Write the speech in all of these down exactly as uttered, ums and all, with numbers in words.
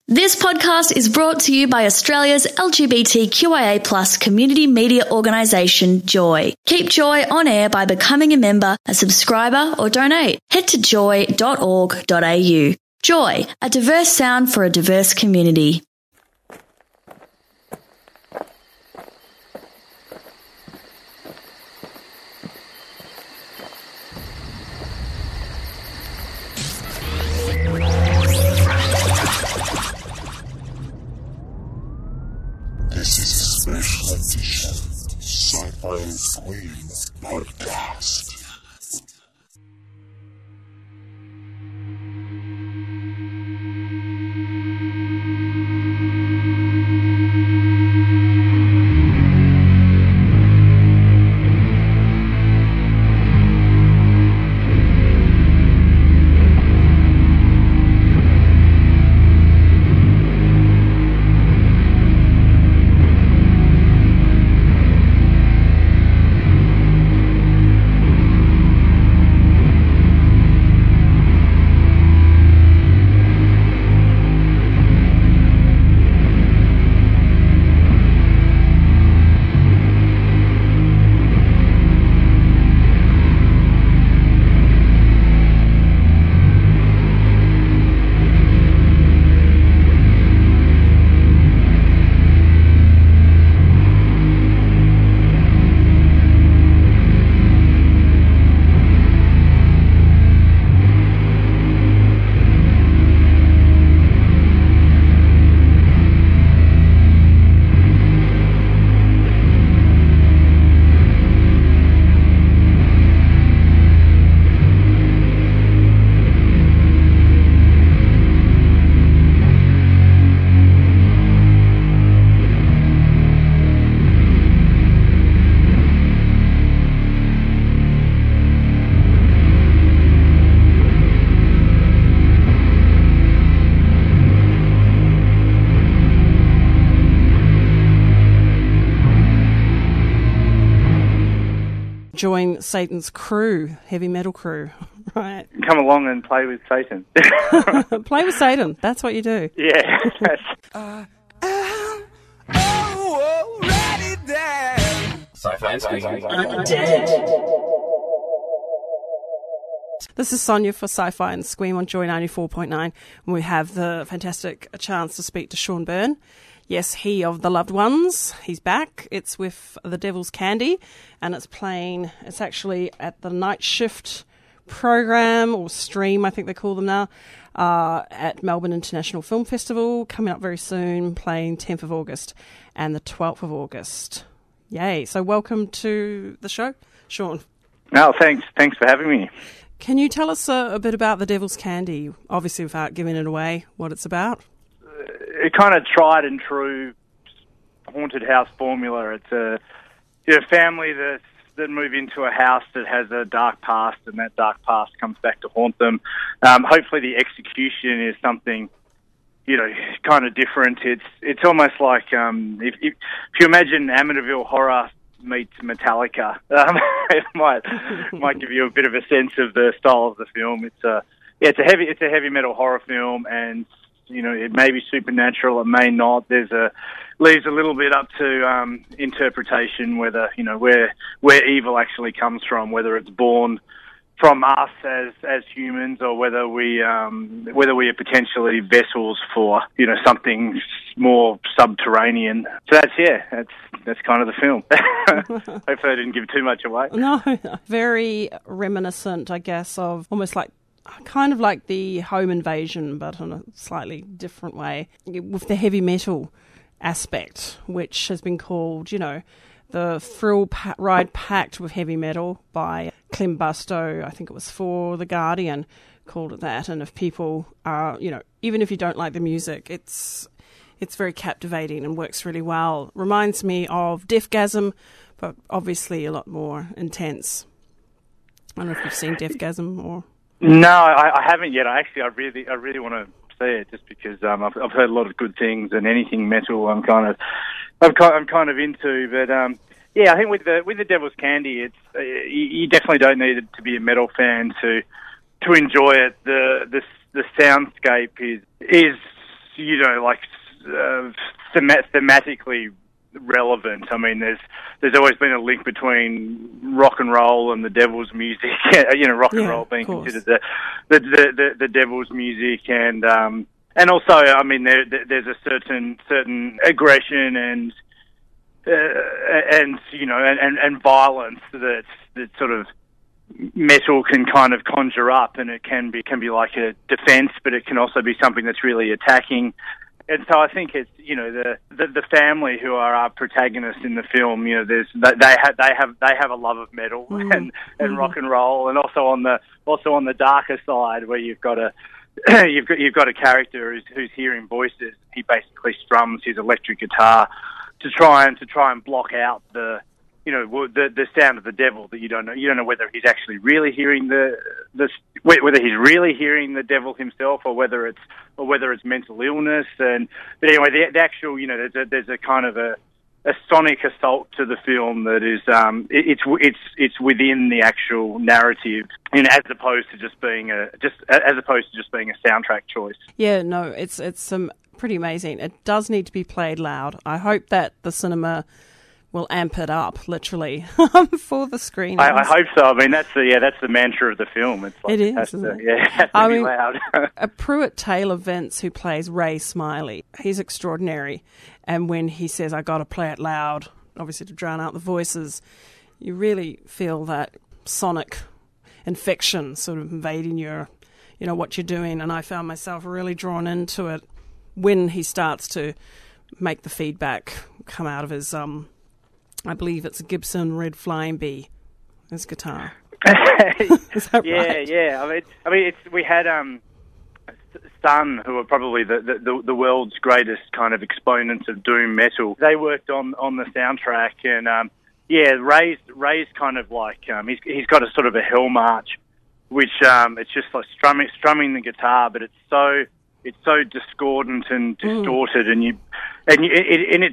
This podcast is brought to you by Australia's L G B T Q I A plus community media organisation, Joy. Keep Joy on air by becoming a member, a subscriber or donate. Head to joy dot org dot a u. Joy, a diverse sound for a diverse community. This is a special edition Sci-Fi and Scream podcast. Join Satan's crew, heavy metal crew, right? Come along and play with Satan. Play with Satan, that's what you do. Yeah. uh, I'm already dead. Sci-Fi and Scream. I'm dead. This is Sonia for Sci-Fi and Scream on Joy ninety-four point nine, and we have the fantastic chance to speak to Sean Byrne. Yes, he of The Loved Ones. He's back. It's with The Devil's Candy, and it's playing, it's actually at the night shift program, or stream, I think they call them now, uh, at Melbourne International Film Festival, coming up very soon, playing tenth of August and the twelfth of August. Yay. So welcome to the show, Sean. No, thanks. Thanks for having me. Can you tell us a, a bit about The Devil's Candy, obviously without giving it away, what it's about? It kind of tried and true haunted house formula. It's a, you know, family that that move into a house that has a dark past, and that dark past comes back to haunt them. Um, hopefully, the execution is something, you know, kind of different. It's it's almost like um, if, if if you imagine Amityville Horror meets Metallica, um, it might might give you a bit of a sense of the style of the film. It's a yeah, it's a heavy it's a heavy metal horror film, and you know, it may be supernatural, it may not. There's a leaves a little bit up to um, interpretation whether, you know, where where evil actually comes from, whether it's born from us as as humans, or whether we um, whether we are potentially vessels for, you know, something more subterranean. So that's yeah, that's that's kind of the film. Hopefully, I didn't give too much away. No, very reminiscent, I guess, of almost like. Kind of like the Home Invasion, but in a slightly different way, with the heavy metal aspect, which has been called, you know, the thrill pa- ride packed with heavy metal by Clem Bustow. I think it was for The Guardian, called it that. And if people are, you know, even if you don't like the music, it's it's very captivating and works really well. Reminds me of Deathgasm, but obviously a lot more intense. I don't know if you've seen Deathgasm or... No, I, I haven't yet. I actually, I really, I really want to see it, just because um, I've, I've heard a lot of good things, and anything metal, I'm kind of, I'm kind, I'm kind of into. But um, yeah, I think with the with the Devil's Candy, it's uh, you, you definitely don't need to be a metal fan to to enjoy it. The the the soundscape is is you know, like uh, them- thematically relevant. I mean, there's there's always been a link between rock and roll and the devil's music. You know, rock and Yeah, roll being of course. considered the the, the the the devil's music, and um, and also, I mean, there, there there's a certain certain aggression and uh, and you know and, and, and violence that that sort of metal can kind of conjure up, and it can be can be like a defense, but it can also be something that's really attacking. And so I think it's, you know, the, the the family who are our protagonists in the film. You know, there's they they have they have they have a love of metal Mm-hmm. and, and Mm-hmm. rock and roll, and also on the also on the darker side where you've got a you've got you've got a character who's who's hearing voices. He basically strums his electric guitar to try and to try and block out the you know the the sound of the devil that you don't know you don't know whether he's actually really hearing the the whether he's really hearing the devil himself or whether it's or whether it's mental illness. And but anyway, the, the actual you know there's a, there's a kind of a a sonic assault to the film that is um it, it's it's it's within the actual narrative, you know, as opposed to just being a just as opposed to just being a soundtrack choice. Yeah, no, it's it's um, pretty amazing. It does need to be played loud. I hope that the cinema will amp it up, literally, for the screenings. I, I hope so. I mean, that's the yeah, that's the mantra of the film. It's like It is, it has isn't to, it? yeah, it has to I be mean, loud. uh, Pruitt Taylor Vince, who plays Ray Smiley, he's extraordinary. And when he says, I got to play it loud, obviously to drown out the voices, you really feel that sonic infection sort of invading your, you know, what you're doing. And I found myself really drawn into it when he starts to make the feedback come out of his, um, I believe it's a Gibson Red Flying Bee, his guitar. Is that yeah, right? yeah. I mean, I mean, it's we had um, Sun, who are probably the, the the world's greatest kind of exponents of doom metal. They worked on, on the soundtrack, and um, yeah, Ray's Ray's kind of like um, he's he's got a sort of a hell march, which um, it's just like strumming strumming the guitar, but it's so it's so discordant and distorted, mm. and you and you, it, and it.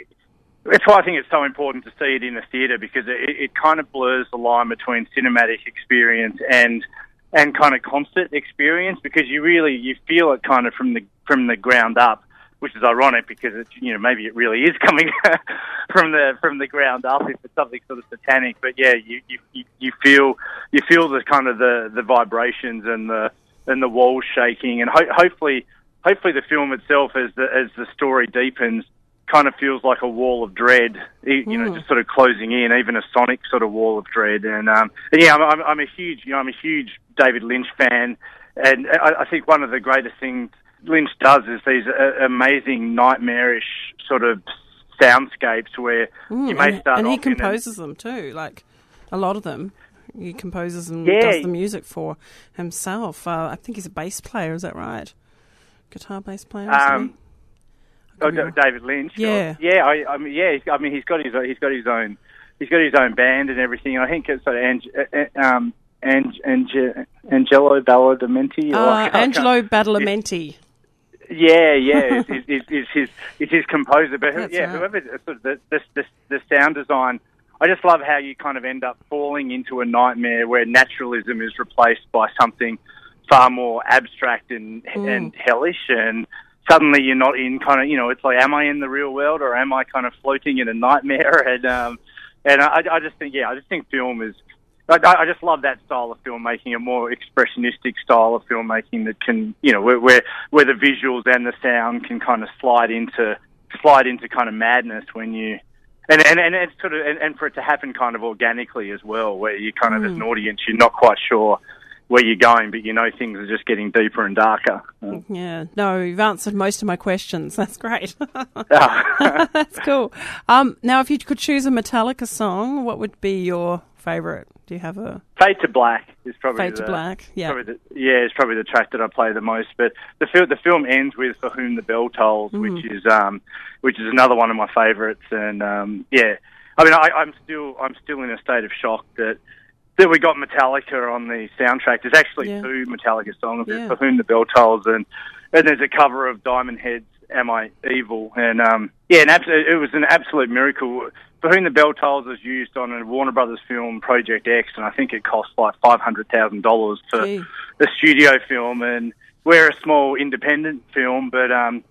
That's why I think it's so important to see it in a theatre, because it, it kind of blurs the line between cinematic experience and and kind of concert experience, because you really you feel it kind of from the from the ground up, which is ironic because it's, you know, maybe it really is coming from the from the ground up if it's something sort of satanic. But yeah, you you, you feel you feel the kind of the, the vibrations and the and the walls shaking, and ho- hopefully hopefully the film itself, as the as the story deepens, kind of feels like a wall of dread, you know, mm. just sort of closing in, even a sonic sort of wall of dread. And, um, and yeah, I'm, I'm, I'm a huge, you know, I'm a huge David Lynch fan, and I, I think one of the greatest things Lynch does is these uh, amazing nightmarish sort of soundscapes where mm, you may and, start and off he composes in a, them too, like a lot of them. He composes and yeah. does the music for himself. Uh, I think he's a bass player. Is that right? Guitar bass player. Um, Oh, David Lynch. Yeah, or, yeah. I, I mean, yeah. I mean, he's got his he's got his own he's got his own band and everything. I think it's sort of Ange, um, Ange, Ange, Angelo Badalamenti. Uh, or, Angelo Badalamenti. Yeah, yeah. Is is is his is his composer? But who, yeah, right. whoever sort of the, the the the sound design. I just love how you kind of end up falling into a nightmare where naturalism is replaced by something far more abstract and Mm. and hellish, and suddenly you're not in kind of, you know, it's like, am I in the real world or am I kind of floating in a nightmare? And um, and I, I just think, yeah, I just think film is, I, I just love that style of filmmaking, a more expressionistic style of filmmaking that can, you know, where where, where the visuals and the sound can kind of slide into slide into kind of madness when you, and and, and it's sort of, and, and for it to happen kind of organically as well, where you kind of, Mm. as an audience, you're not quite sure where you're going, but you know things are just getting deeper and darker. Yeah, no, you've answered most of my questions. That's great. Oh. That's cool. Um, now, if you could choose a Metallica song, what would be your favourite? Do you have a Fade to Black is probably Fade the, to Black? Yeah, probably the, yeah, it's probably the track that I play the most. But the film, the film ends with "For Whom the Bell Tolls," Mm. which is um, which is another one of my favourites. And um, yeah, I mean, I, I'm still I'm still in a state of shock that. That we got Metallica on the soundtrack. There's actually Yeah. two Metallica songs, Yeah. For Whom the Bell Tolls, and, and there's a cover of Diamond Head's Am I Evil? And um, yeah, an abs- it was an absolute miracle. For Whom the Bell Tolls was used on a Warner Brothers film, Project X, and I think it cost like five hundred thousand dollars for Gee. the studio film. And we're a small independent film, but um,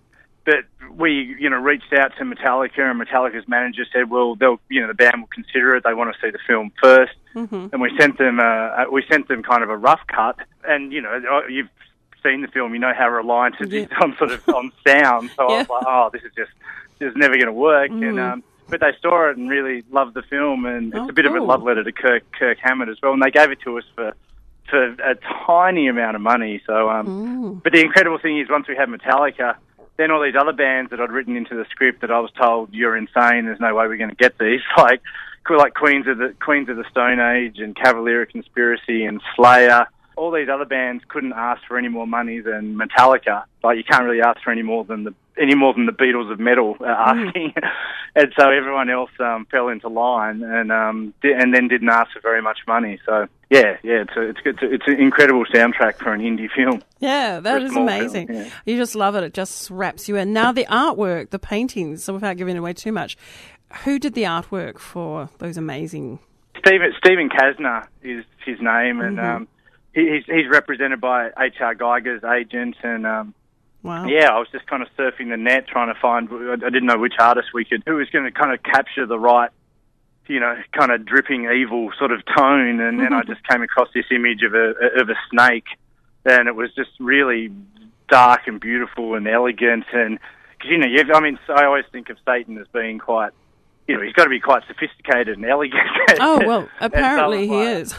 but we, you know, reached out to Metallica, and Metallica's manager said, well, they'll, you know, the band will consider it. They want to see the film first. Mm-hmm. And we sent them, uh, we sent them kind of a rough cut. And, you know, you've seen the film, you know how reliant it is yeah. on sort of on sound. So yeah. I was like, oh, this is just, this is never going to work. Mm. And, um, but they saw it and really loved the film. And oh, it's a bit cool. of a love letter to Kirk, Kirk Hammett as well. And they gave it to us for, for a tiny amount of money. So, um, mm. but the incredible thing is once we had Metallica, then all these other bands that I'd written into the script that I was told, you're insane, there's no way we're going to get these, like like Queens of the Queens of the Stone Age and Cavalier Conspiracy and Slayer, all these other bands couldn't ask for any more money than Metallica. Like you can't really ask for any more than the any more than the Beatles of metal uh, asking, mm. and so everyone else um, fell into line and um, di- and then didn't ask for very much money. So yeah, yeah, it's a, it's it's, a, it's an incredible soundtrack for an indie film. Yeah, that is amazing. Film, yeah. You just love it. It just wraps you in. Now the artwork, the paintings. So without giving away too much, who did the artwork for those amazing? Stephen Stephen Kasner is his name, and mm-hmm. um, he, he's he's represented by H R Geiger's agent, and um, wow. yeah, I was just kind of surfing the net trying to find. I didn't know which artist we could, who was going to kind of capture the right, you know, kind of dripping evil sort of tone, and then I just came across this image of a of a snake, and it was just really dark and beautiful and elegant, and because you know, you've, I mean, I always think of Satan as being quite. You know, he's got to be quite sophisticated and elegant. Oh, well, apparently he is.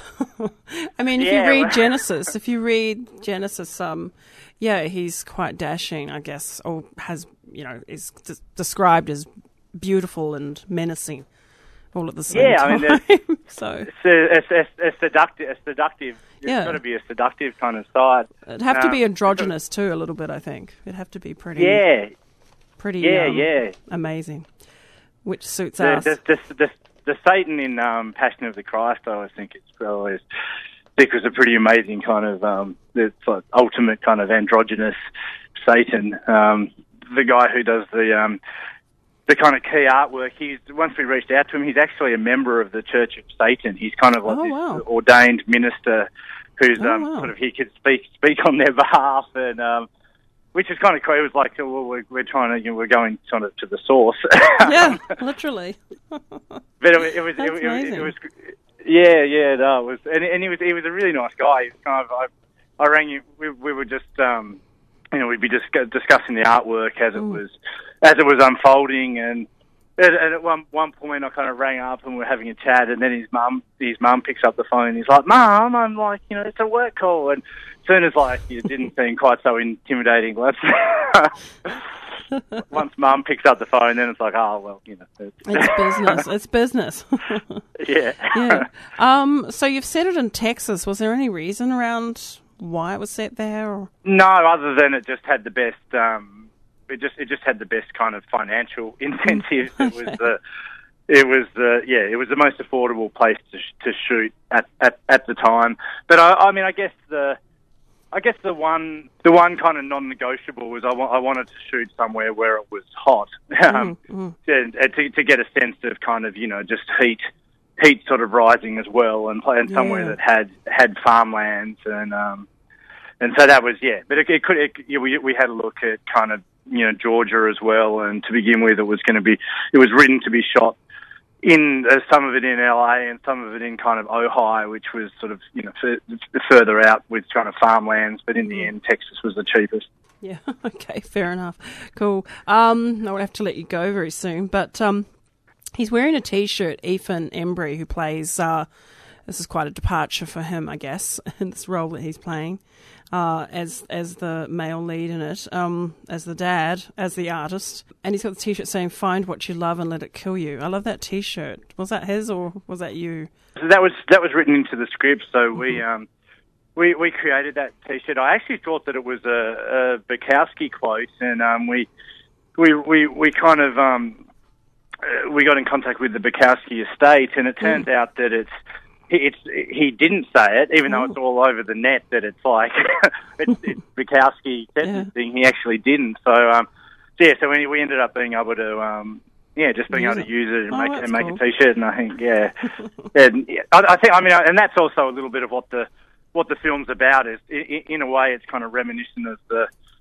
I mean, if yeah, you read well. Genesis, if you read Genesis, um, yeah, he's quite dashing, I guess, or has, you know, is d- described as beautiful and menacing all at the same yeah, time. I mean, so it's a, it's, a, a seductive, a seductive. Yeah. It's got to be a seductive kind of side. It'd have to um, be androgynous too, a little bit. I think it'd have to be pretty. Yeah, pretty. Yeah, um, yeah. Amazing. Which suits the, us. The, the, the, the Satan in um, Passion of the Christ, I always think it's always Dick was a pretty amazing kind of um, it's like ultimate kind of androgynous Satan. Um, the guy who does the um, the kind of key artwork. He's once we reached out to him, he's actually a member of the Church of Satan. He's kind of like oh, this wow. ordained minister who's oh, um, wow. sort of he could speak speak on their behalf and. Um, Which is kind of cool. It was like, well, we're, we're trying to, you know, we're going sort of to the source. Yeah, literally. But it, it was, That's it, it, amazing. it was, yeah, yeah, no, it was, and, and he was, he was a really nice guy. He was kind of, I, I rang him. We, we were just, um, you know, we'd be just discussing the artwork as it mm. was, as it was unfolding, and, and at one one point I kind of rang up and we were having a chat, and then his mum, his mum picks up the phone. And he's like, "Mum, I'm like, you know, it's a work call," and. As soon as like it didn't seem quite so intimidating, once once Mum picks up the phone, then it's like, oh well, you know, it's, it's business. It's business. yeah, yeah. Um. So you've set it in Texas. Was there any reason around why it was set there? Or? No, other than it just had the best. Um, it just it just had the best kind of financial incentives. Okay. It was the. It was the yeah. It was the most affordable place to sh- to shoot at, at at the time. But I, I mean, I guess the. I guess the one the one kind of non-negotiable was I, wa- I wanted to shoot somewhere where it was hot, um, mm, mm. and, and to, to get a sense of kind of you know just heat heat sort of rising as well, and, and somewhere Yeah. that had had farmlands and um, and so that was yeah. But it, it could it, yeah, we we had a look at kind of you know Georgia as well, and to begin with it was going to be it was written to be shot. In uh, some of it in L A and some of it in kind of Ojai, which was sort of you know f- further out with kind of farmlands. But in the end, Texas was the cheapest. Yeah. Okay. Fair enough. Cool. Um, I will have to let you go very soon. But um, he's wearing a T-shirt. Ethan Embry, who plays. Uh, this is quite a departure for him, I guess, in this role that he's playing. Uh, as as the male lead in it, um, as the dad, as the artist. And he's got the T-shirt saying, "Find what you love and let it kill you." I love that T-shirt. Was that his or was that you? So that was that was written into the script. So mm-hmm. we um we we created that T-shirt. I actually thought that it was a, a Bukowski quote, and um we we we we kind of um uh, we got in contact with the Bukowski estate, and it turns mm. out that it's. It's, he didn't say it, even though it's all over the net that it's like it's, it's Bukowski said yeah. this thing. He actually didn't. So um, yeah, so we, we ended up being able to um, yeah, just being use able it. to use it and Oh, make that's and make cool. a T-shirt. And I think yeah, and yeah, I, I think I mean, and that's also a little bit of what the what the film's about. Is in, in a way, it's kind of reminiscent of the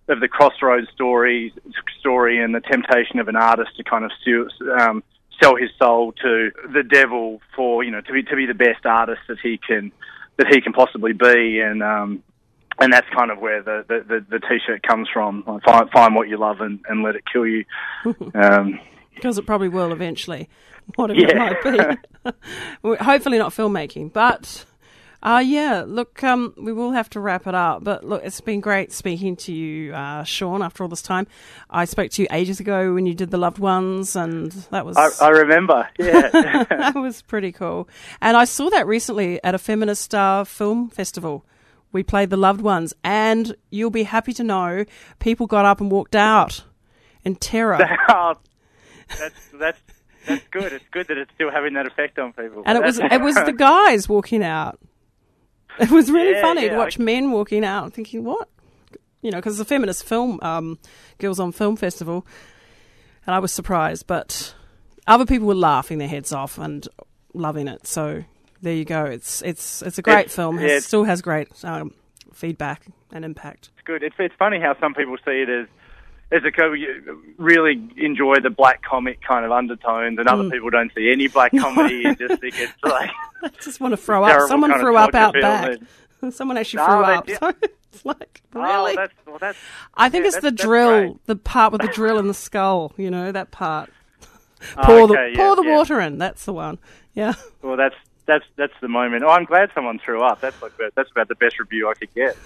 of the crossroads story story and the temptation of an artist to kind of sue, um, sell his soul to the devil for, you know, to be to be the best artist that he can that he can possibly be, and um, and that's kind of where the, the, the, the T-shirt comes from. Find, find what you love and, and let it kill you. Um, Because it probably will eventually, whatever Yeah. it might be. Hopefully not filmmaking, but uh, yeah, look, um, we will have to wrap it up. But look, it's been great speaking to you, uh, Sean, after all this time. I spoke to you ages ago when you did The Loved Ones, and that was... I, I remember, yeah. that was pretty cool. And I saw that recently at a feminist uh, film festival. We played The Loved Ones, and you'll be happy to know people got up and walked out in terror. Oh, that's that's that's good. It's good that it's still having that effect on people. And it was it was the guys walking out. It was really Yeah, funny yeah, to watch I- men walking out, thinking, "What?" You know, because it's a feminist film, um, Girls on Film Festival, and I was surprised. But other people were laughing their heads off and loving it. So there you go. It's it's it's a great It's- film. yeah, It it's- still has great um, feedback and impact. It's good. It's it's funny how some people see it as as a co- you really enjoy the black comic kind of undertones, and Mm. other people don't see any black comedy and just think it's like I just want to throw up. terrible Someone kind of threw up torture out film back. and- Someone actually No, threw they up. did- So it's like, really? Oh, that's well, that's. I think yeah, it's the that's- that's drill, great. the part with the drill in the skull, you know, that part. Oh, Pour okay, the pour yeah, the yeah. water in, that's the one. Yeah. Well, that's that's that's the moment. Oh, I'm glad someone threw up. That's like that's about the best review I could get.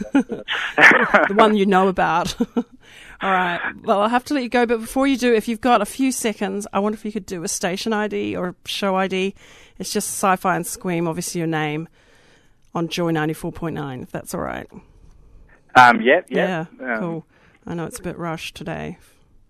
The one you know about. All right. Well, I'll have to let you go, but before you do, if you've got a few seconds, I wonder if you could do a station I D or show I D. It's just Sci-Fi and Scream, obviously your name, on Joy ninety-four point nine, if that's all right. um, yep, Yeah, yep. Um, cool. I know it's a bit rushed today.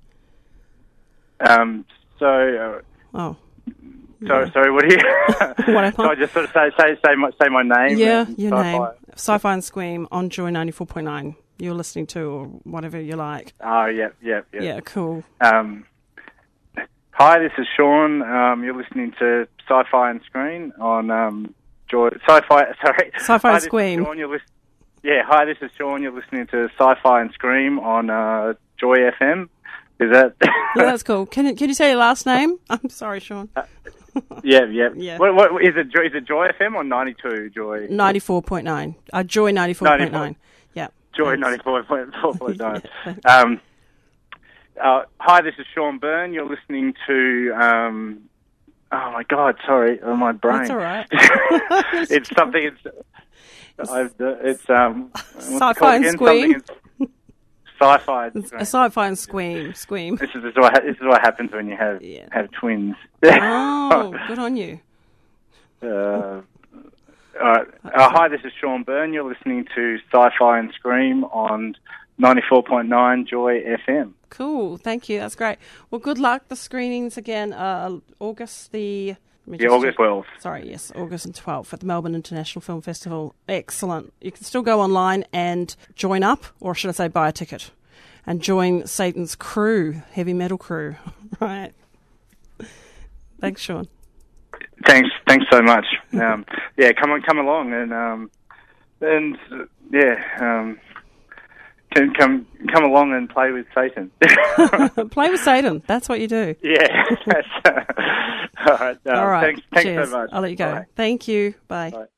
Um, so, uh, Oh. so Yeah. sorry. What are you? What am I? So I just sort of say say say my, say my name. Yeah, and your sci-fi. name. Sci-Fi and Scream on Joy ninety-four point nine. You're listening to, or whatever you like. Oh, yep, yep, yep. Yeah, cool. Um, hi, this is Sean. Um, you're listening to Sci-Fi and Screen on um, Joy. Sci-Fi. Sorry. Sci-Fi Hi, and this is Scream. Sean, you're lis- yeah. Hi, this is Sean. You're listening to Sci-Fi and Scream on uh, Joy F M. Is that? Yeah, that's cool. Can you, can you say your last name? I'm sorry, Sean. yeah, yeah. Yeah. What, what is it? Joy- Is it Joy F M or ninety-two Joy? ninety-four point nine. Uh, Joy ninety-four point nine. Yeah. Joy Thanks. ninety-four point nine. Yeah. um, uh, hi, this is Sean Byrne. You're listening to. Um, oh my God! Sorry, oh, my brain. That's all right. It's something. It's. I've, it's um. what's it Sci-fi called and again? Scream. Something it's- Sci-fi. and A Scream. Sci-Fi and Scream. Scream. This is, this is what ha- this is what happens when you have Yeah. have twins. Oh, good on you. Uh, all right. Uh, hi, this is Sean Byrne. You're listening to Sci-Fi and Scream on ninety-four point nine Joy F M. Cool. Thank you. That's great. Well, good luck. The screenings again, uh, August the... let me Yeah, just August check. twelfth. Sorry, yes, August twelfth at the Melbourne International Film Festival. Excellent. You can still go online and join up, or should I say buy a ticket, and join Satan's crew, heavy metal crew. Right. Thanks, Sean. Thanks, thanks so much. Um, yeah, come on, come along, and um, and uh, yeah, um, can come come along and play with Satan. Play with Satan. That's what you do. Yeah. That's, uh, all right. Uh, All right. Thanks, thanks Cheers. so much. I'll let you go. Bye. Thank you. Bye. Bye.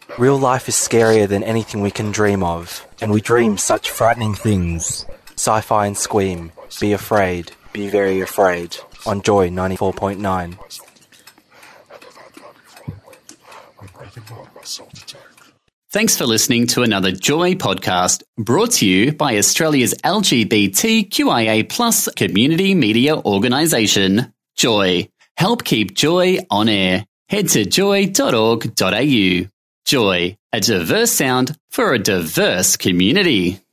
Real life is scarier than anything we can dream of, and we dream such frightening things. Sci-fi and Squeam. Be afraid. Be very afraid. On Joy ninety-four point nine. Thanks for listening to another Joy podcast brought to you by Australia's L G B T Q I A plus community media organisation, Joy. Help keep Joy on air. Head to joy dot org dot a u. Joy, a diverse sound for a diverse community.